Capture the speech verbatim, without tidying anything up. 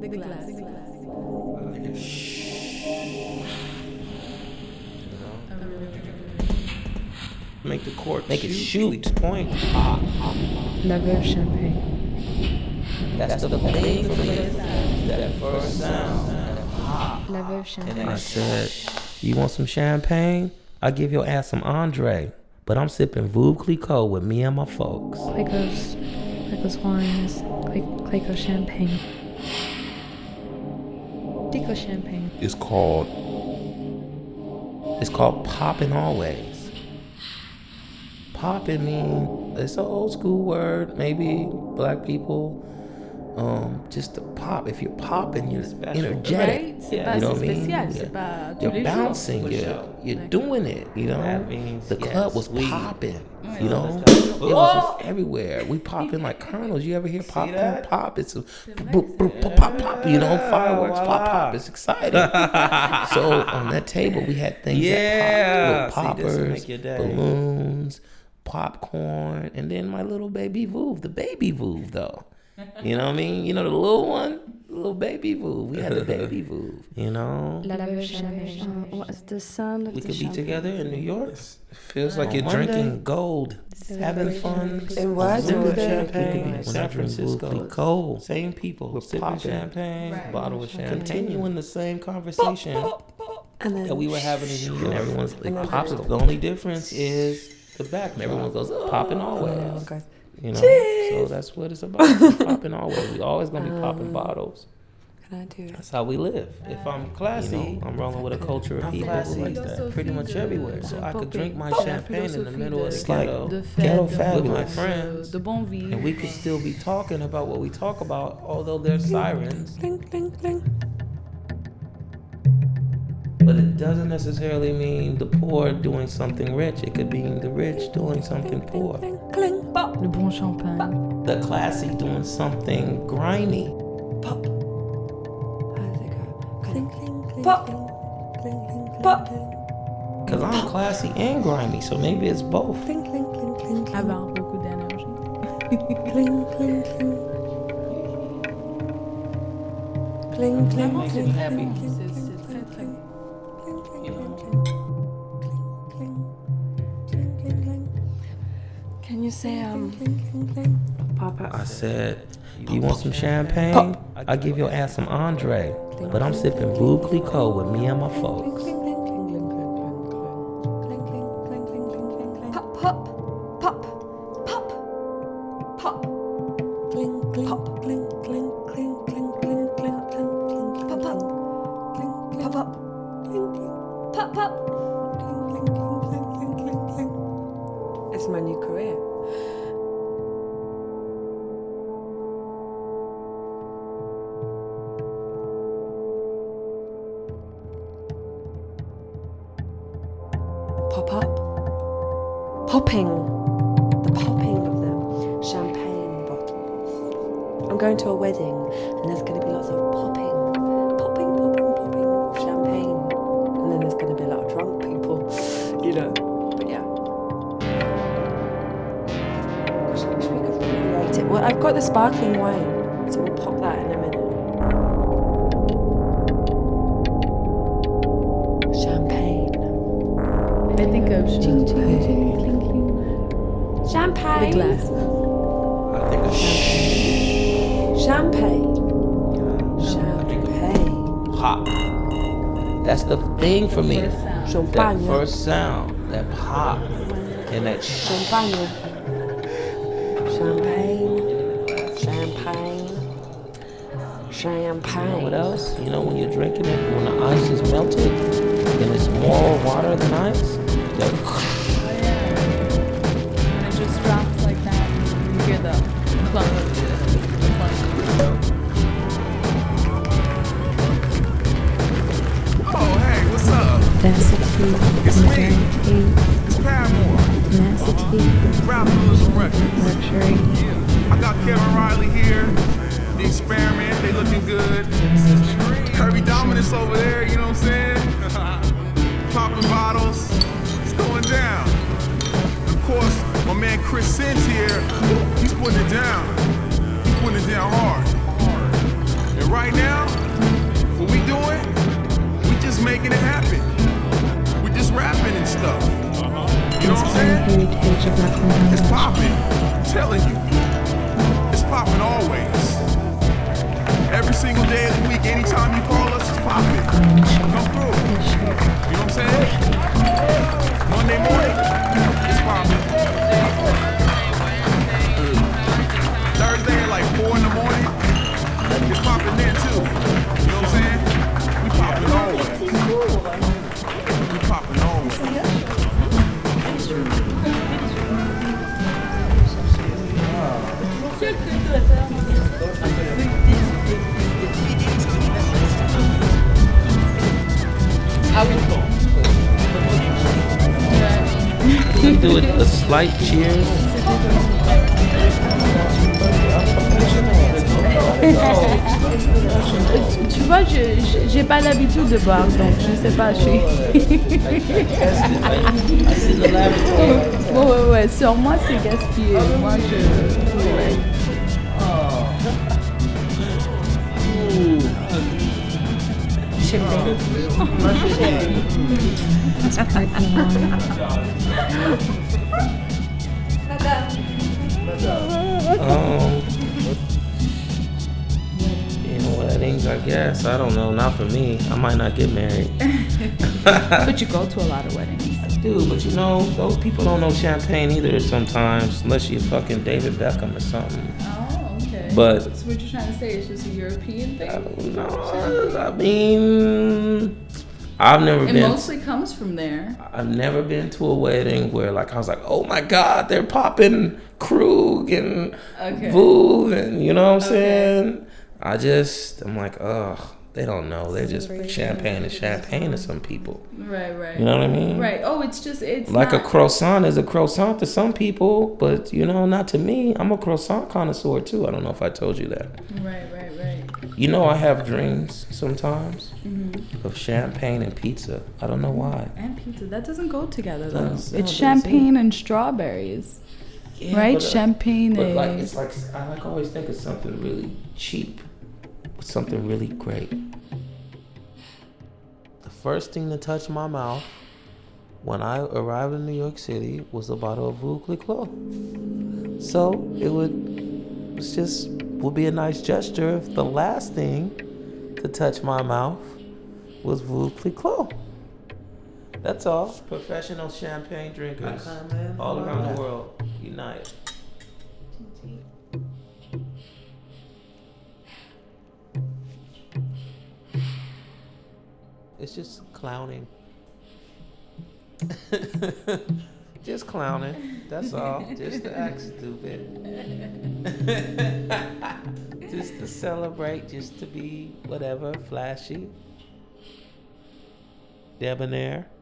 glass. Make the cork make it shoot. Point. La Veuve Champagne. That's the thing for me. That first sound. La Veuve Champagne. I said, you want some champagne? I'll give your ass some Andre. But I'm sipping Veuve Clicquot with me and my folks. Clicquot's, Clicquot's wines. Clicquot Champagne. Clicquot Champagne. It's called, it's called Poppin' Always. Poppin' mean, it's an old school word, maybe black people. Um, just to pop. If you're popping, you're energetic. Right? Yeah. You know what I mean? You're, you're bouncing. You're you're doing it. You know. Means, the club yes, was popping. Mm. You know, it was just everywhere. We popping like kernels. You ever hear popcorn pop? It's a boop, boop, pop, pop, pop. You know, fireworks pop, pop. It's exciting. So on that table, we had things yeah. that pop, little poppers, balloons, popcorn, and then my little baby Veuve, the baby Veuve though. You know what I mean? You know the little one? The little baby Veuve. We had the baby Veuve, you know? La Veuve Champagne. Uh, what is the sound of we the could champagne? be together in New York. It feels like you're Monday. Drinking gold, having fun. In what? Champagne. When San Francisco. Cold. Same people. We're sipping champagne, right. Bottle of champagne. Continuing the same conversation and then that we were having in New York. And everyone's like, popsicle. The only difference is the back. And everyone goes, popping always. Oh, okay. You know, Cheers. So that's what it's about. Popping always. We always gonna be um, popping bottles. Can I do it? That's how we live. If I'm classy, you know, I'm rolling with a culture of people like that. Pretty much everywhere. So I could drink my champagne in the middle of the ghetto, ghetto fad with my friends, and we could still be talking about what we talk about, although there's sirens. But it doesn't necessarily mean the poor doing something rich. It could mean the rich doing something poor. Le bon champagne. The classy doing something grimy. Pop. How does it go? Clink, clink, clink. Pop. Pop. Because I'm classy and grimy, so maybe it's both. Clink, clink, clink, clink. Avoir beaucoup d'énergie. Clink, clink, clink. Clink, clink, clink, clink. Can you say, um, Papa? I said, you want some champagne? Pop. I'll give your ass some Andre. But I'm sipping Veuve Clicquot with me and my folks. Pop, pop, pop, pop, pop. Clink, clink, pop, clink, clink, clink, clink, clink, clink, clink, pop, pop, clink, pop, pop, clink, clink, pop, pop, clink, clink, clink, clink, clink, clink. It's my new career. Pop up. Popping. The popping of the champagne bottles. I'm going to a wedding and there's going to be lots of popping. Popping, popping, popping of champagne. And then there's going to be a lot of drunk people, you know. But yeah. Gosh, I wish we could recreate it. Well, I've got the sparkling wine, so we'll pop that in a minute. I think of champagne. Champagne. The glass. I think of champagne. Champagne. Champagne. Pop. That's the thing for me. Champagne. That first sound, that pop, and that champagne. Champagne. Champagne. Champagne. You know what else? You know when you're drinking it, when the ice is melted, and it's more water than ice. That Oh yeah. When it just drops like that, you hear the clunk of the clunk. Oh hey, what's up? Density. It's me. Modernity. It's Paramore. Tenacity. Rappers Records. Luxury. Yeah. I got Kevin Riley here. The Experiment, they looking good. Kirby Dominance over there, you know what I'm saying? Popping bottles, it's going down. Of course, my man Chris Sins here, he's putting it down. He's putting it down hard. And right now, making it happen. We're just rapping and stuff. You know what I'm saying? Heritage of Black women. It's popping. I'm telling you. It's popping always. Every single day of the week, anytime you call us, it's popping. Come through. You know what I'm saying? Monday morning, it's popping. Thursday at like four in the morning, it's popping then too. You know what I'm saying? We popping always. We popping always. Can we do it a slight cheers? Tu vois, je j'ai pas l'habitude de boire, donc je sais pas, je suis. Ouais, ouais, ouais, sur moi c'est gaspillé. Moi je. Ouais. Um, in weddings, I guess. I don't know. Not for me. I might not get married. But you go to a lot of weddings. I do, but you know, those people don't know champagne either sometimes, unless you're fucking David Beckham or something. Oh, okay. But so what you're trying to say is just a European thing? I don't know. I mean, I've never it been. It mostly comes from there. I've never been to a wedding where, like, I was like, oh my God, they're popping Krug and okay. Vouv, and you know what I'm okay. saying? I just, I'm like, ugh, they don't know. They're just champagne and champagne to some people. Right, right. You know what I mean? Right. Oh, it's just, it's like not... a croissant is a croissant to some people, but, you know, not to me. I'm a croissant connoisseur, too. I don't know if I told you that. Right, right, right. You know, I have dreams sometimes mm-hmm. of champagne and pizza. I don't know why. And pizza. That doesn't go together, though. No, it's no, champagne and strawberries. Yeah, right? But, uh, champagne but and... like, it's like, I like always think of something really cheap with something really great. The first thing to touch my mouth when I arrived in New York City was a bottle of Veuve Clicquot. So it would it's just would be a nice gesture if the last thing to touch my mouth was Veuve Clicquot. That's all. Professional champagne drinkers all around the world unite. It's just clowning. Just clowning. That's all. Just to act stupid. Just to celebrate, just to be whatever, flashy, debonair.